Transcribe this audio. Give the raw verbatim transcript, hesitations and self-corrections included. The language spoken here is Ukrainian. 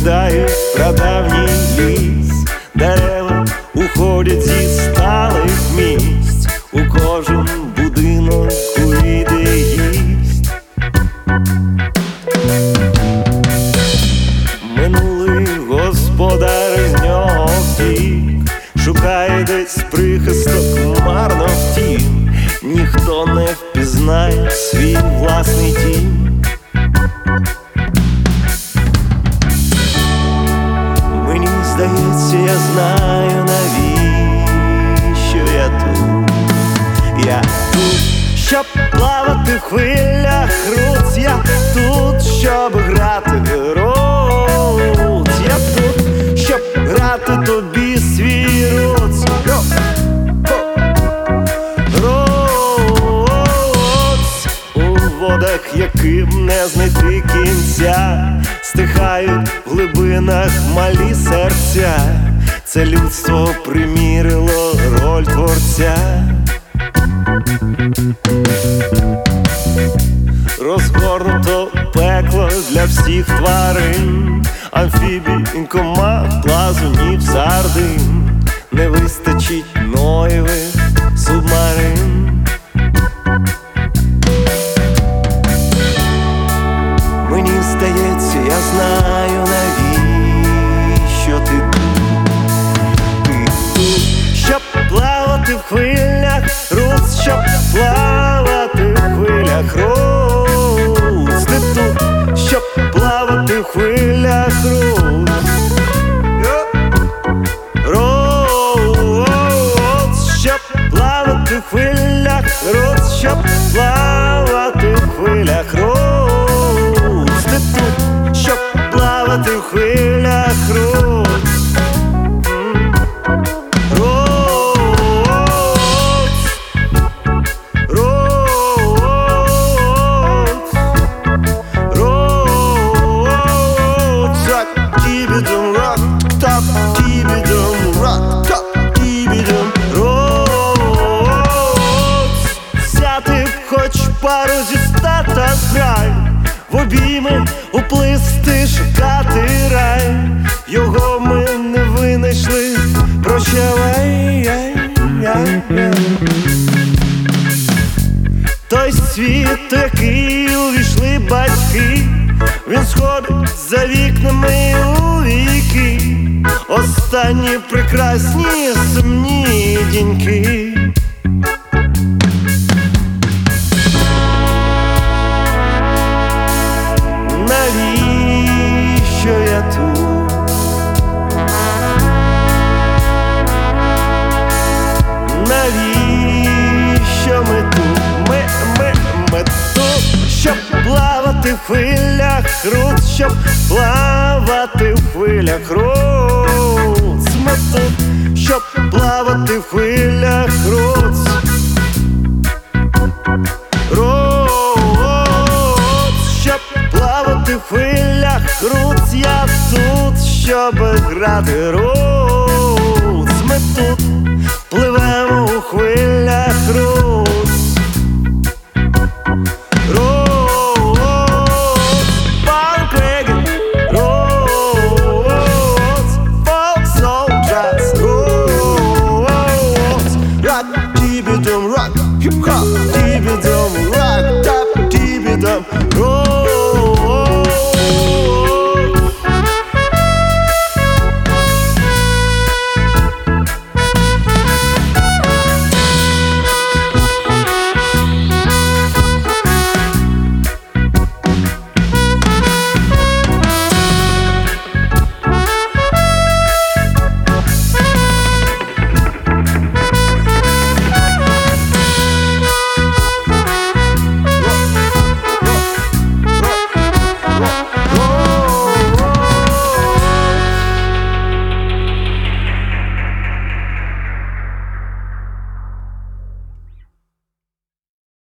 розповідають про давній ліс. Дерева уходять зі сталих місць, у кожен будинок увійде гість. Минулий господар з нього втік, шукає десь прихисток, марно втім. Ніхто не впізнає свій власний тінь. Мені здається, я знаю, навіщо я тут. Я тут, щоб плавати в хвилях руц. Я тут, щоб грати руц. Я тут, щоб грати тобі свій руц. Водах, яким не знайти кінця, стихають в глибинах малі серця. Це людство примірило роль творця. Розгорнуто пекло для всіх тварин, амфібій, комах, плазунів, сардин. Не вистачить Ноєвих субмарин. Мені здається, я знаю, навіщо ти тут. Ти тут, щоб плавати в хвилях руц, щоб плавати в хвилях руц. Ти тут, щоб плавати в хвилях руц. Руц, щоб плавати в хвилях руц, щоб плавати в хвилях руц. Щоб плавати в хвилях руц. Руц, руц, руц. Рак, тібідум, рак, тап, тібідум, рак, тап, тібідум. Руц, взяти хоч пару зі ста та зграй, в обійми уплисти, шукати рай. Його ми не винайшли, прощавай. Той світ, у який увійшли батьки, він сходить за вікнами у віки. Останні прекрасні сумні діньки. Навіщо я тут? Навіщо ми тут? Ми, ми, ми тут, щоб плавати в хвилях руц, щоб плавати в хвилях руц. Ми тут, щоб плавати в хвилях руц. В хвилях руц, я тут, щоб грати руц. Ми тут пливемо у хвилях руц. Руц, панк-регі, руц, фолк, соул, джаз, руц. Рок, тібідум, рок, хіп-хоп.